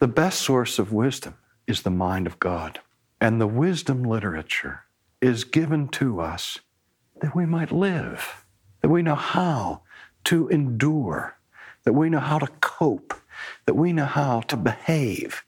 The best source of wisdom is the mind of God. And the wisdom literature is given to us that we might live, that we know how to endure, that we know how to cope, that we know how to behave.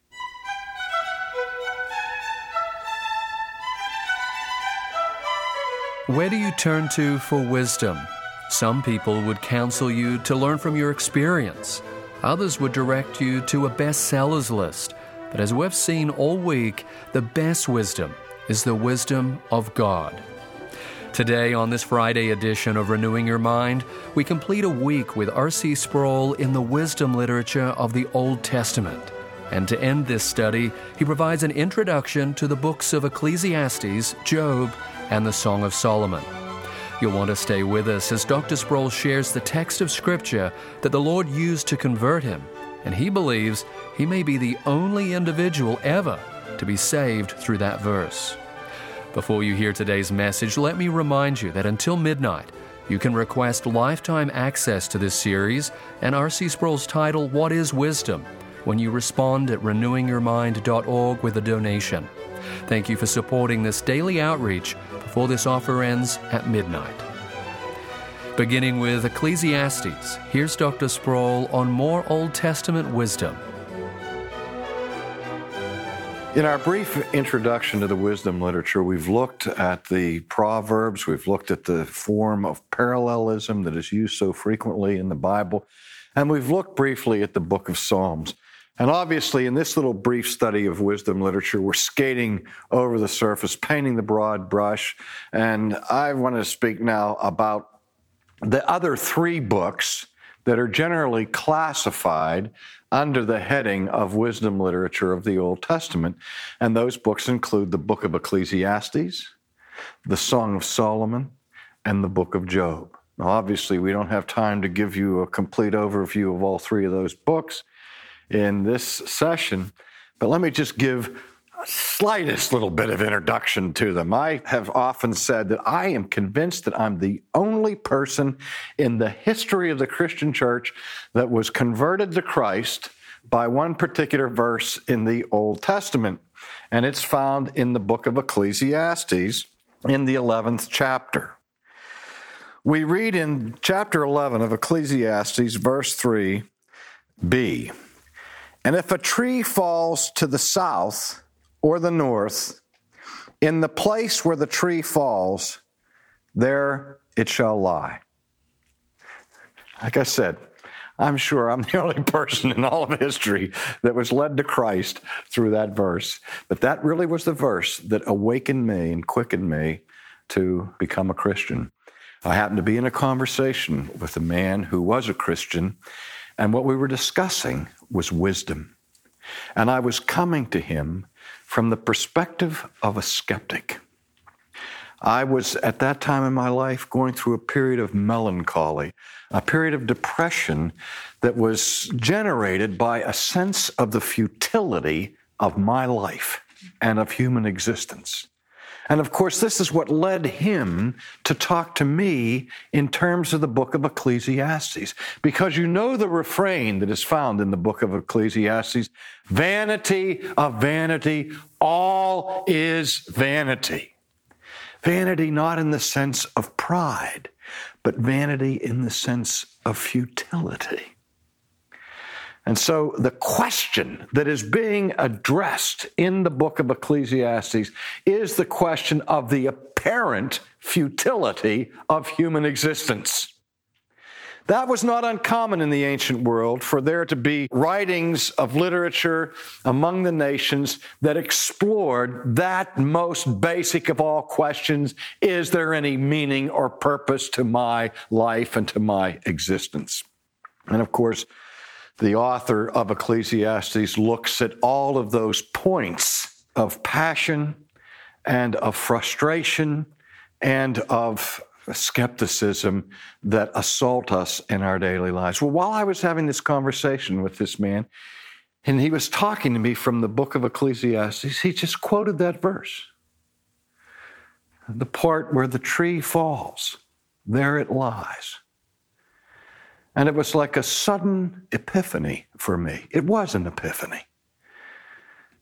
Where do you turn to for wisdom? Some people would counsel you to learn from your experience. Others would direct you to a bestsellers list. But as we've seen all week, the best wisdom is the wisdom of God. Today, on this Friday edition of Renewing Your Mind, we complete a week with R.C. Sproul in the wisdom literature of the Old Testament. And to end this study, he provides an introduction to the books of Ecclesiastes, Job, and the Song of Solomon. You'll want to stay with us as Dr. Sproul shares the text of Scripture that the Lord used to convert him, and he believes he may be the only individual ever to be saved through that verse. Before you hear today's message, let me remind you that until midnight, you can request lifetime access to this series and R.C. Sproul's title, What is Wisdom?, when you respond at renewingyourmind.org with a donation. Thank you for supporting this daily outreach before this offer ends at midnight. Beginning with Ecclesiastes, here's Dr. Sproul on more Old Testament wisdom. In our brief introduction to the wisdom literature, we've looked at the Proverbs, we've looked at the form of parallelism that is used so frequently in the Bible, and we've looked briefly at the book of Psalms. And obviously, in this little brief study of wisdom literature, we're skating over the surface, painting the broad brush, and I want to speak now about the other three books that are generally classified under the heading of wisdom literature of the Old Testament. And those books include the book of Ecclesiastes, the Song of Solomon, and the book of Job. Now, obviously, we don't have time to give you a complete overview of all three of those books in this session, but let me just give a slightest little bit of introduction to them. I have often said that I am convinced that I'm the only person in the history of the Christian church that was converted to Christ by one particular verse in the Old Testament, and it's found in the book of Ecclesiastes in the 11th chapter. We read in chapter 11 of Ecclesiastes, verse 3b, "And if a tree falls to the south or the north, in the place where the tree falls, there it shall lie." Like I said, I'm sure I'm the only person in all of history that was led to Christ through that verse. But that really was the verse that awakened me and quickened me to become a Christian. I happened to be in a conversation with a man who was a Christian, and what we were discussing was wisdom. And I was coming to him from the perspective of a skeptic. I was, at that time in my life, going through a period of melancholy, a period of depression that was generated by a sense of the futility of my life and of human existence. And of course, this is what led him to talk to me in terms of the book of Ecclesiastes. Because you know the refrain that is found in the book of Ecclesiastes, vanity of vanity, all is vanity. Vanity not in the sense of pride, but vanity in the sense of futility. And so the question that is being addressed in the book of Ecclesiastes is the question of the apparent futility of human existence. That was not uncommon in the ancient world for there to be writings of literature among the nations that explored that most basic of all questions: is there any meaning or purpose to my life and to my existence? And of course, the author of Ecclesiastes looks at all of those points of passion and of frustration and of skepticism that assault us in our daily lives. Well, while I was having this conversation with this man, and he was talking to me from the book of Ecclesiastes, he just quoted that verse. The part where the tree falls, there it lies. And it was like a sudden epiphany for me. It was an epiphany.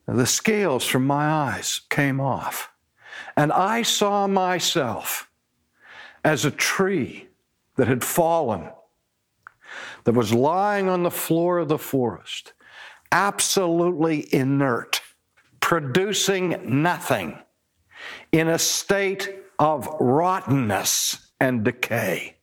The scales from my eyes came off, and I saw myself as a tree that had fallen, that was lying on the floor of the forest, absolutely inert, producing nothing, in a state of rottenness and decay,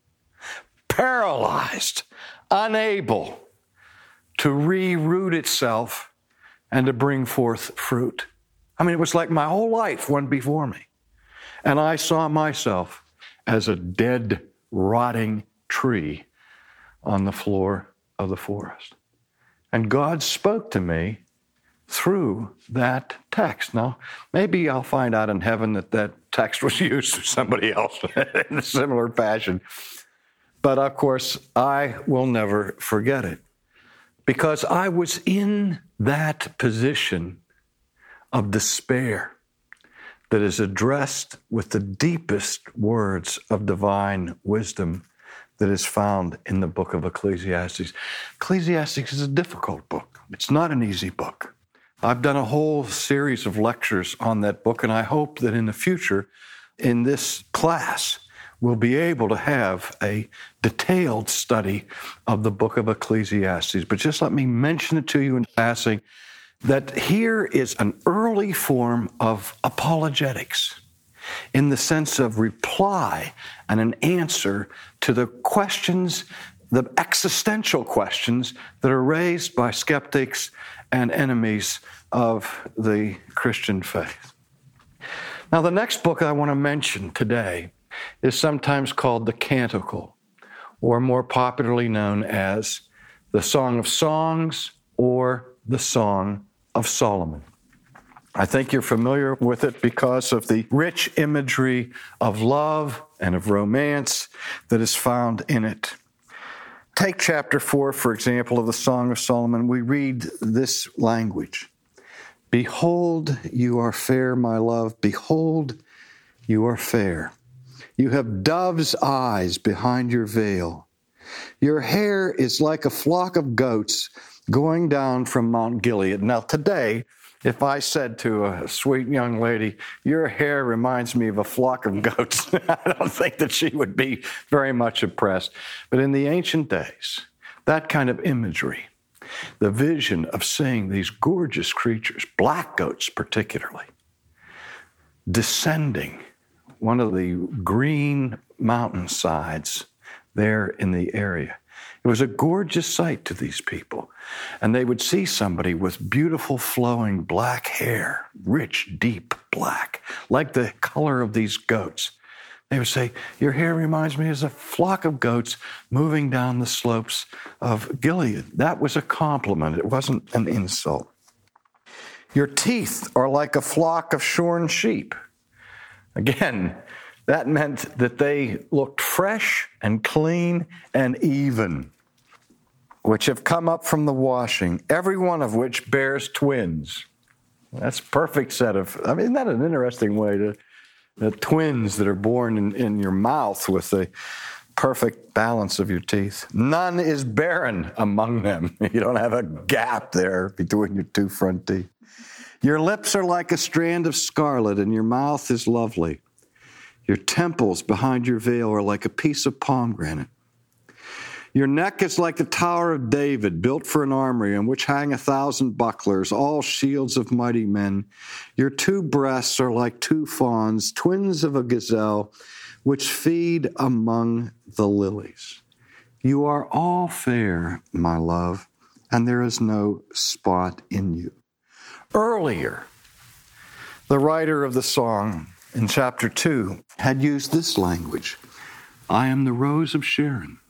paralyzed, unable to reroot itself and to bring forth fruit. I mean, it was like my whole life went before me. And I saw myself as a dead, rotting tree on the floor of the forest. And God spoke to me through that text. Now, maybe I'll find out in heaven that that text was used for somebody else in a similar fashion. But of course, I will never forget it, because I was in that position of despair that is addressed with the deepest words of divine wisdom that is found in the book of Ecclesiastes. Ecclesiastes is a difficult book. It's not an easy book. I've done a whole series of lectures on that book, and I hope that in the future, in this class, we'll be able to have a detailed study of the book of Ecclesiastes. But just let me mention it to you in passing, that here is an early form of apologetics in the sense of reply and an answer to the questions, the existential questions that are raised by skeptics and enemies of the Christian faith. Now, the next book I want to mention today is sometimes called the Canticle, or more popularly known as the Song of Songs or the Song of Solomon. I think you're familiar with it because of the rich imagery of love and of romance that is found in it. Take chapter 4, for example, of the Song of Solomon. We read this language. Behold, you are fair, my love. Behold, you are fair. You have dove's eyes behind your veil. Your hair is like a flock of goats going down from Mount Gilead. Now, today, if I said to a sweet young lady, your hair reminds me of a flock of goats, I don't think that she would be very much impressed. But in the ancient days, that kind of imagery, the vision of seeing these gorgeous creatures, black goats particularly, descending one of the green mountainsides there in the area. It was a gorgeous sight to these people. And they would see somebody with beautiful flowing black hair, rich, deep black, like the color of these goats. They would say, your hair reminds me of a flock of goats moving down the slopes of Gilead. That was a compliment. It wasn't an insult. Your teeth are like a flock of shorn sheep. Again, that meant that they looked fresh and clean and even, which have come up from the washing, every one of which bears twins. That's a perfect set of, isn't that an interesting way to, the twins that are born in your mouth with the perfect balance of your teeth. None is barren among them. You don't have a gap there between your two front teeth. Your lips are like a strand of scarlet, and your mouth is lovely. Your temples behind your veil are like a piece of pomegranate. Your neck is like the Tower of David, built for an armory, on which hang 1,000 bucklers, all shields of mighty men. Your two breasts are like two fawns, twins of a gazelle, which feed among the lilies. You are all fair, my love, and there is no spot in you. Earlier, the writer of the song in chapter 2 had used this language. I am the rose of Sharon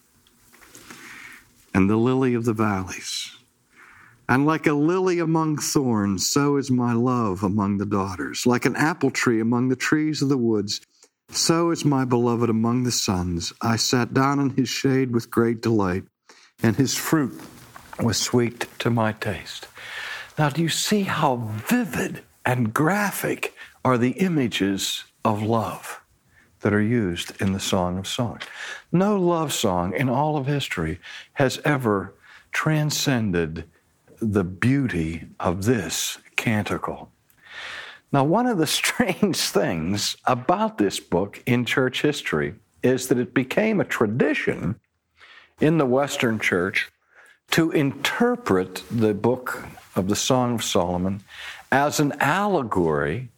and the lily of the valleys. And like a lily among thorns, so is my love among the daughters. Like an apple tree among the trees of the woods, so is my beloved among the sons. I sat down in his shade with great delight, and his fruit was sweet to my taste. Now, do you see how vivid and graphic are the images of love that are used in the Song of Songs? No love song in all of history has ever transcended the beauty of this canticle. Now, one of the strange things about this book in church history is that it became a tradition in the Western Church to interpret the book of the Song of Solomon as an allegory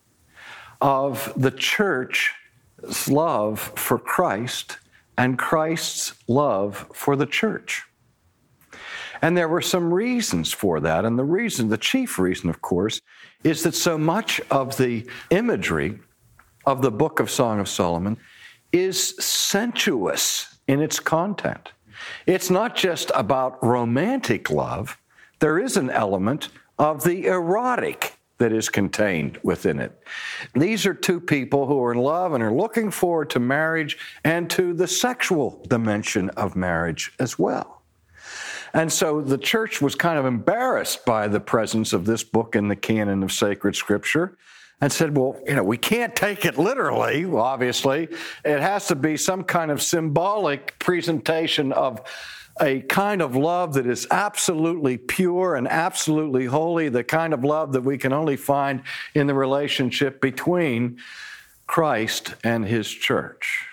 of the church's love for Christ and Christ's love for the church. And there were some reasons for that. And the chief reason, of course, is that so much of the imagery of the book of Song of Solomon is sensuous in its content. It's not just about romantic love. There is an element of the erotic that is contained within it. These are two people who are in love and are looking forward to marriage and to the sexual dimension of marriage as well. And so the church was kind of embarrassed by the presence of this book in the canon of sacred scripture and said, well, we can't take it literally, obviously. It has to be some kind of symbolic presentation of a kind of love that is absolutely pure and absolutely holy, the kind of love that we can only find in the relationship between Christ and his church.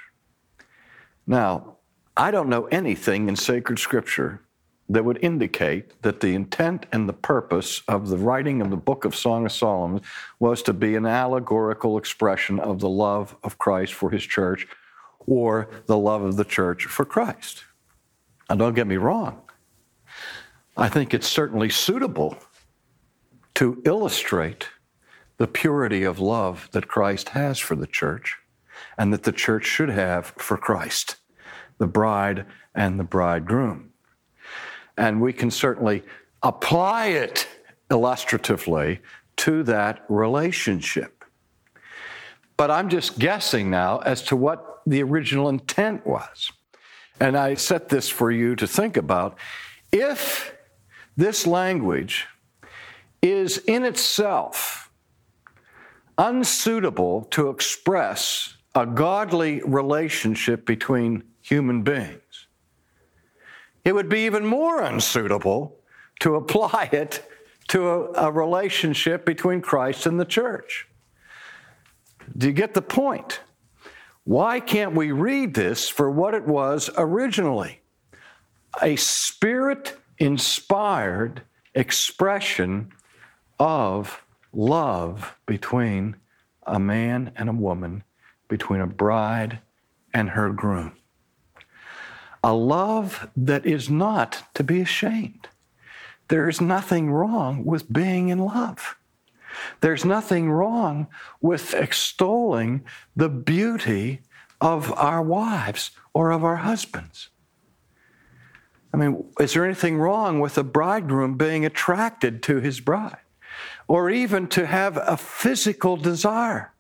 Now, I don't know anything in sacred scripture that would indicate that the intent and the purpose of the writing of the book of Song of Solomon was to be an allegorical expression of the love of Christ for his church or the love of the church for Christ. Now, don't get me wrong. I think it's certainly suitable to illustrate the purity of love that Christ has for the church and that the church should have for Christ, the bride and the bridegroom. And we can certainly apply it illustratively to that relationship. But I'm just guessing now as to what the original intent was. And I set this for you to think about. If this language is in itself unsuitable to express a godly relationship between human beings, it would be even more unsuitable to apply it to a relationship between Christ and the church. Do you get the point? Why can't we read this for what it was originally? A Spirit-inspired expression of love between a man and a woman, between a bride and her groom. A love that is not to be ashamed. There is nothing wrong with being in love. There's nothing wrong with extolling the beauty of our wives or of our husbands. I mean, is there anything wrong with a bridegroom being attracted to his bride or even to have a physical desire?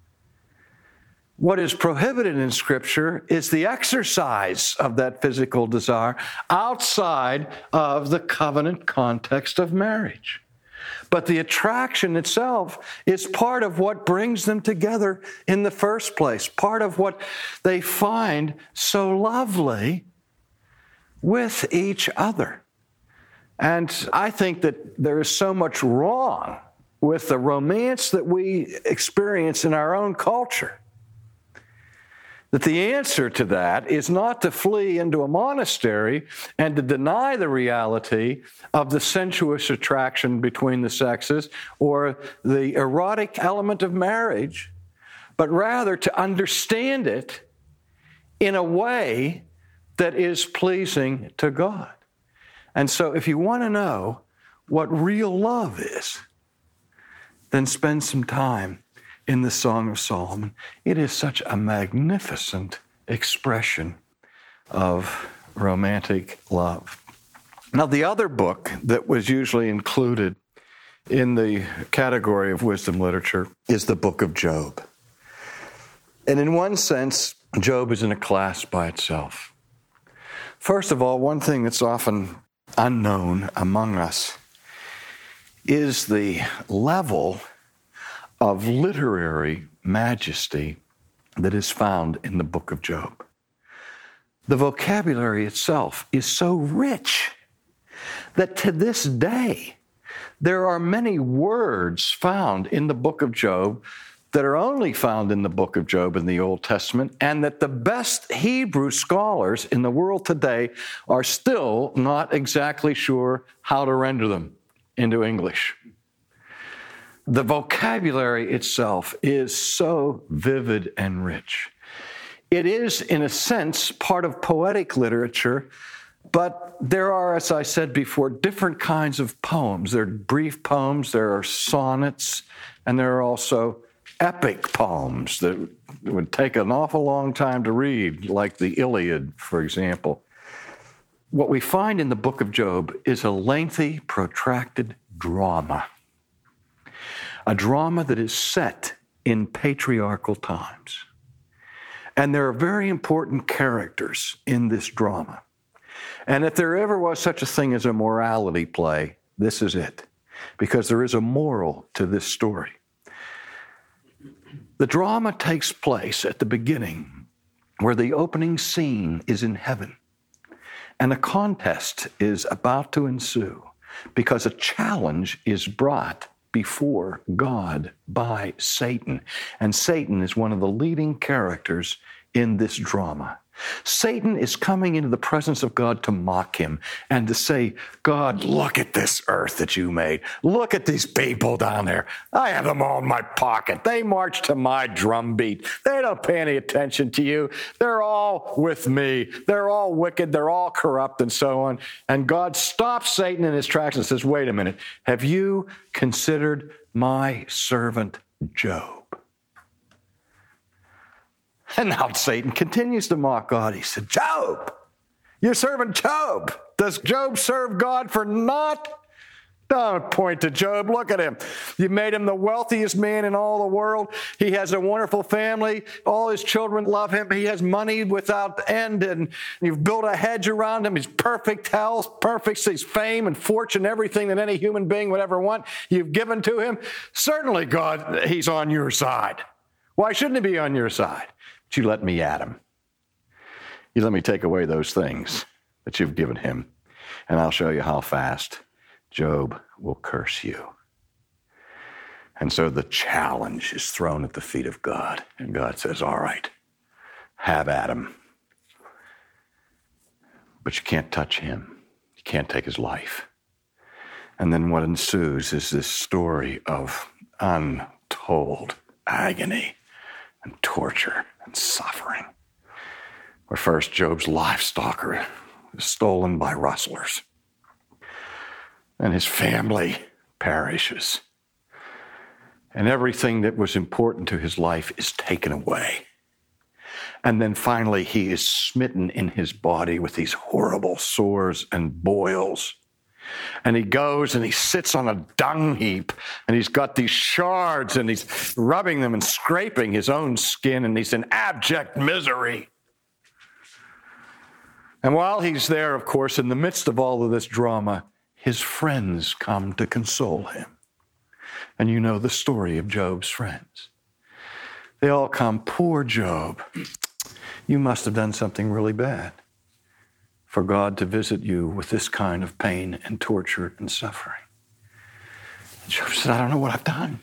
What is prohibited in Scripture is the exercise of that physical desire outside of the covenant context of marriage. But the attraction itself is part of what brings them together in the first place, part of what they find so lovely with each other. And I think that there is so much wrong with the romance that we experience in our own culture, that the answer to that is not to flee into a monastery and to deny the reality of the sensuous attraction between the sexes or the erotic element of marriage, but rather to understand it in a way that is pleasing to God. And so if you want to know what real love is, then spend some time in the Song of Solomon. It is such a magnificent expression of romantic love. Now, the other book that was usually included in the category of wisdom literature is the book of Job. And in one sense, Job is in a class by itself. First of all, one thing that's often unknown among us is the level of literary majesty that is found in the book of Job. The vocabulary itself is so rich that to this day, There are many words found in the book of Job that are only found in the book of Job in the Old Testament, and that the best Hebrew scholars in the world today are still not exactly sure how to render them into English. The vocabulary itself is so vivid and rich. It is, in a sense, part of poetic literature, but there are, as I said before, different kinds of poems. There are brief poems, there are sonnets, and there are also epic poems that would take an awful long time to read, like the Iliad, for example. What we find in the book of Job is a lengthy, protracted drama. A drama that is set in patriarchal times. And there are very important characters in this drama. And if there ever was such a thing as a morality play, this is it. Because there is a moral to this story. The drama takes place at the beginning, where the opening scene is in heaven. And a contest is about to ensue, because a challenge is brought before God by Satan. And Satan is one of the leading characters in this drama. Satan is coming into the presence of God to mock him and to say, God, look at this earth that you made. Look at these people down there. I have them all in my pocket. They march to my drum beat. They don't pay any attention to you. They're all with me. They're all wicked. They're all corrupt and so on. And God stops Satan in his tracks and says, wait a minute. Have you considered my servant Job? And now Satan continues to mock God. He said, Job, your servant Job. Does Job serve God for naught? Don't point to Job. Look at him. You made him the wealthiest man in all the world. He has a wonderful family. All his children love him. He has money without end, and you've built a hedge around him. He's perfect health, perfect his fame and fortune, everything that any human being would ever want, you've given to him. Certainly, God, he's on your side. Why shouldn't he be on your side? But you let me at him. You let me take away those things that you've given him, and I'll show you how fast Job will curse you. And so the challenge is thrown at the feet of God, and God says, all right, have at him. But you can't touch him. You can't take his life. And then what ensues is this story of untold agony and torture and suffering, where first Job's livestock is stolen by rustlers, and his family perishes, and everything that was important to his life is taken away. And then finally he is smitten in his body with these horrible sores and boils. And he goes and he sits on a dung heap, and he's got these shards, and he's rubbing them and scraping his own skin, and he's in abject misery. And while he's there, of course, in the midst of all of this drama, his friends come to console him. And you know the story of Job's friends. They all come, poor Job, you must have done something really bad for God to visit you with this kind of pain and torture and suffering. And Job said, I don't know what I've done.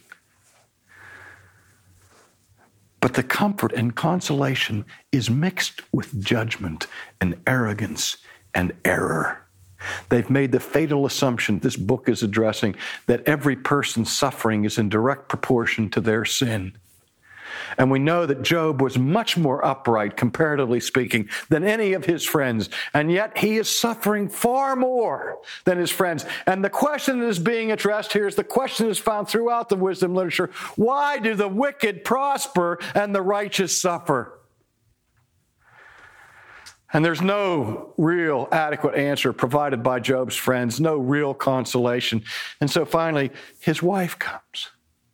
But the comfort and consolation is mixed with judgment and arrogance and error. They've made the fatal assumption this book is addressing, that every person's suffering is in direct proportion to their sin. And we know that Job was much more upright, comparatively speaking, than any of his friends. And yet he is suffering far more than his friends. And the question that is being addressed here is the question that is found throughout the wisdom literature. Why do the wicked prosper and the righteous suffer? And there's no real adequate answer provided by Job's friends, no real consolation. And so finally, his wife comes.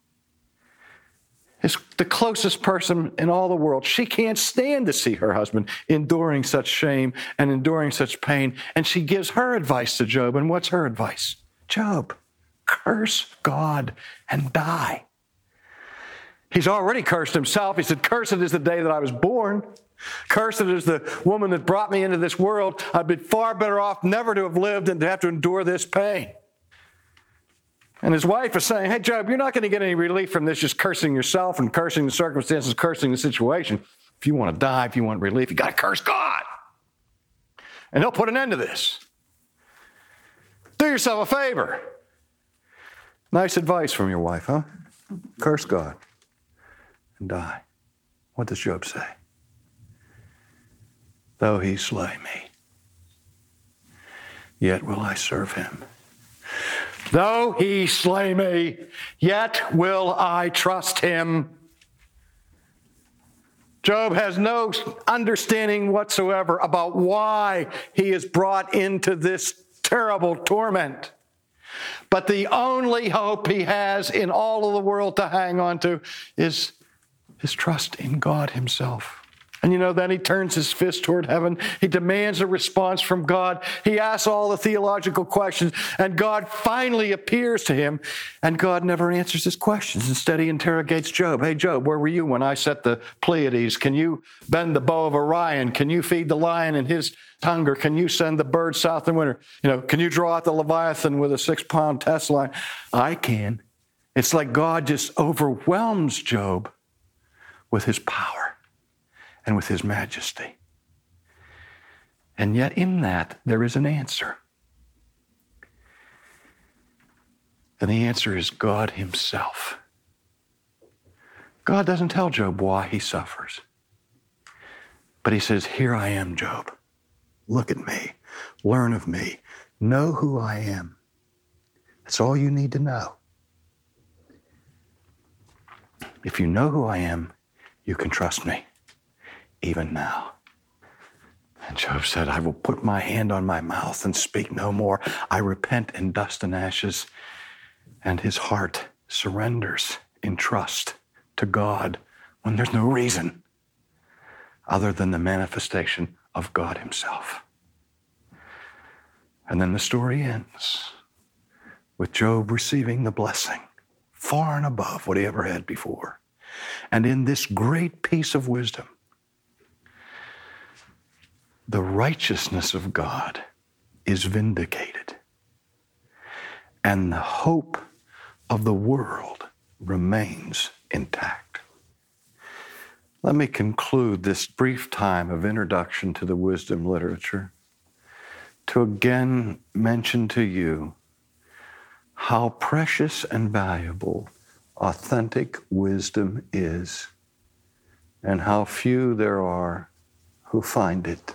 Is the closest person in all the world. She can't stand to see her husband enduring such shame and enduring such pain. And she gives her advice to Job. And what's her advice? Job, curse God and die. He's already cursed himself. He said, cursed is the day that I was born. Cursed is the woman that brought me into this world. I'd been far better off never to have lived than to have to endure this pain. And his wife is saying, hey, Job, you're not going to get any relief from this just cursing yourself and cursing the circumstances, cursing the situation. If you want to die, if you want relief, you got to curse God. And he'll put an end to this. Do yourself a favor. Nice advice from your wife, huh? Curse God and die. What does Job say? Though he slay me, yet will I serve him. Though he slay me, yet will I trust him. Job has no understanding whatsoever about why he is brought into this terrible torment. But the only hope he has in all of the world to hang on to is his trust in God himself. And then he turns his fist toward heaven. He demands a response from God. He asks all the theological questions, and God finally appears to him, and God never answers his questions. Instead, he interrogates Job. Hey, Job, where were you when I set the Pleiades? Can you bend the bow of Orion? Can you feed the lion in his hunger? Can you send the birds south in winter? Can you draw out the Leviathan with a 6-pound test line? I can. It's like God just overwhelms Job with his power and with his majesty. And yet in that, there is an answer. And the answer is God himself. God doesn't tell Job why he suffers. But he says, here I am, Job. Look at me. Learn of me. Know who I am. That's all you need to know. If you know who I am, you can trust me. Even now. And Job said, I will put my hand on my mouth and speak no more. I repent in dust and ashes. And his heart surrenders in trust to God when there's no reason other than the manifestation of God himself. And then the story ends with Job receiving the blessing far and above what he ever had before. And in this great piece of wisdom, the righteousness of God is vindicated, and the hope of the world remains intact. Let me conclude this brief time of introduction to the wisdom literature to again mention to you how precious and valuable authentic wisdom is, and how few there are who find it.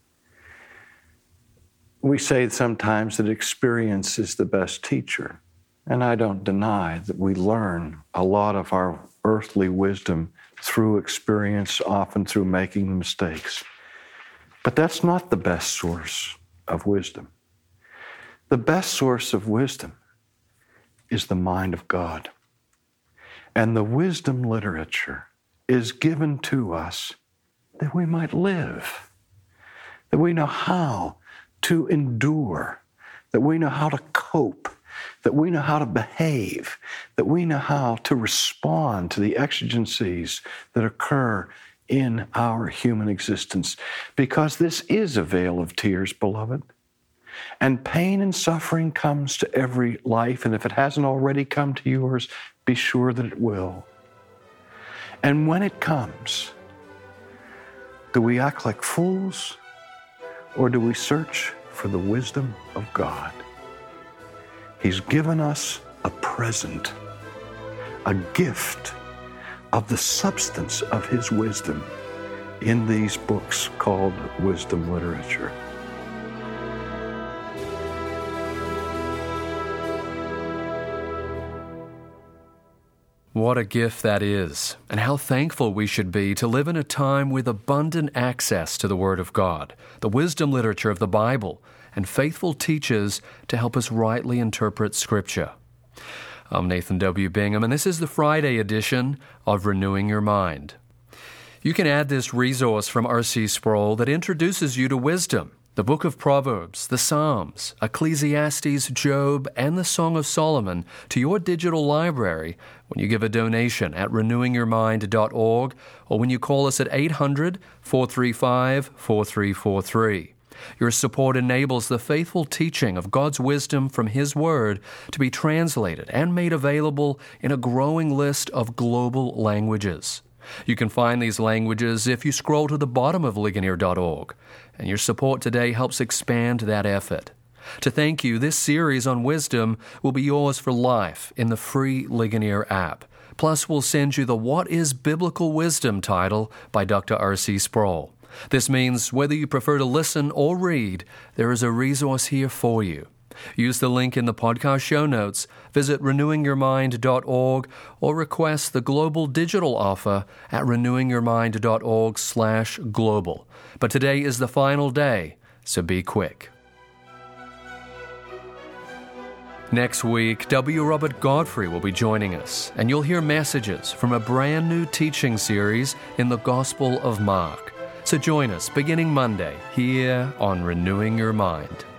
We say sometimes that experience is the best teacher, and I don't deny that we learn a lot of our earthly wisdom through experience, often through making mistakes. But that's not the best source of wisdom. The best source of wisdom is the mind of God. And the wisdom literature is given to us that we might live, that we know how to endure, that we know how to cope, that we know how to behave, that we know how to respond to the exigencies that occur in our human existence. Because this is a vale of tears, beloved. And pain and suffering comes to every life, and if it hasn't already come to yours, be sure that it will. And when it comes, do we act like fools, or do we search for the wisdom of God? He's given us a present, a gift of the substance of his wisdom in these books called wisdom literature. What a gift that is, and how thankful we should be to live in a time with abundant access to the Word of God, the wisdom literature of the Bible, and faithful teachers to help us rightly interpret Scripture. I'm Nathan W. Bingham, and this is the Friday edition of Renewing Your Mind. You can add this resource from R.C. Sproul that introduces you to wisdom, the book of Proverbs, the Psalms, Ecclesiastes, Job, and the Song of Solomon to your digital library when you give a donation at renewingyourmind.org or when you call us at 800-435-4343. Your support enables the faithful teaching of God's wisdom from His Word to be translated and made available in a growing list of global languages. You can find these languages if you scroll to the bottom of Ligonier.org, and your support today helps expand that effort. To thank you, this series on wisdom will be yours for life in the free Ligonier app. Plus, we'll send you the What is Biblical Wisdom title by Dr. R.C. Sproul. This means whether you prefer to listen or read, there is a resource here for you. Use the link in the podcast show notes, visit renewingyourmind.org, or request the global digital offer at renewingyourmind.org/global. But today is the final day, so be quick. Next week, W. Robert Godfrey will be joining us, and you'll hear messages from a brand new teaching series in the Gospel of Mark. So join us beginning Monday here on Renewing Your Mind.